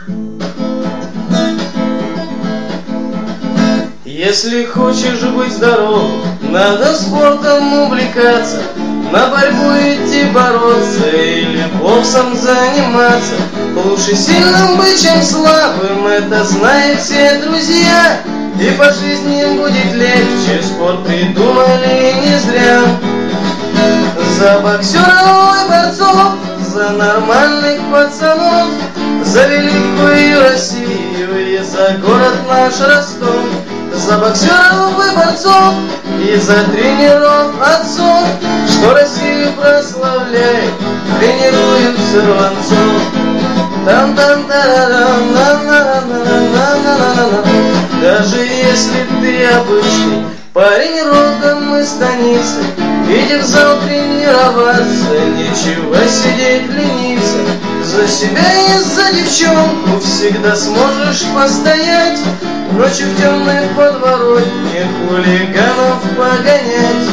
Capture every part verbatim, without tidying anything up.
Если хочешь быть здоровым, надо спортом увлекаться, на борьбу идти бороться или боксом заниматься. Лучше сильным быть, чем слабым, это знают все друзья. И по жизни будет легче, спорт придумали не зря. За боксеров и борцов, за нормальных пацанов, за великую Россию и за город наш Ростов. За боксеров и борцов и за тренеров отцов, что Россию прославляет, тренируют сорванцов. Там там тарарам, на на на на на на на. Даже если ты обычный парень родом из станицы, иди в зал тренироваться, нечего сидеть лениться. За себя и за девчонку всегда сможешь постоять, ночью в темной подворотне хулиганов погонять.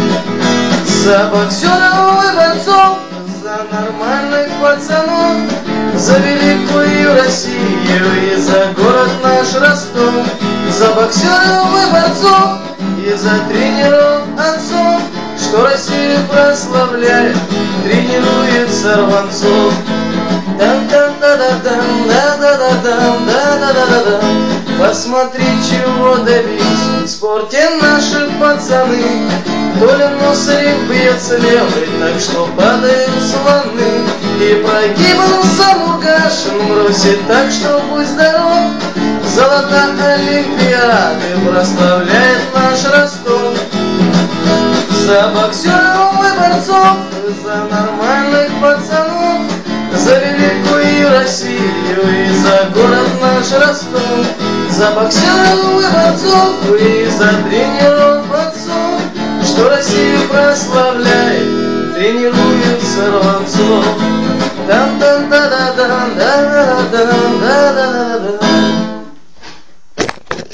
За боксеров и борцов, за нормальных пацанов, за великую Россию и за город наш Ростов. За боксеров и борцов и за тренеров отцов, что Россию прославляет, тренирует сорванцов. Там-там-да-да-дам, да-да-да-дам, да-да-да-да-дам. Посмотри, чего добились в спорте наши пацаны. Толя Носарев бьется левой, так что падают слоны. И прогибался Мургашин, бросит так, что будь здоров. Золото Олимпиады прославляет наш Ростов. За боксеров и борцов, за нормальных пацанов, за великую Россию и за город наш Ростов. За боксеров и борцов и за тренеров отцов, что Россию прославляет, тренирует сорванцов. Там там да да да да да да да да да.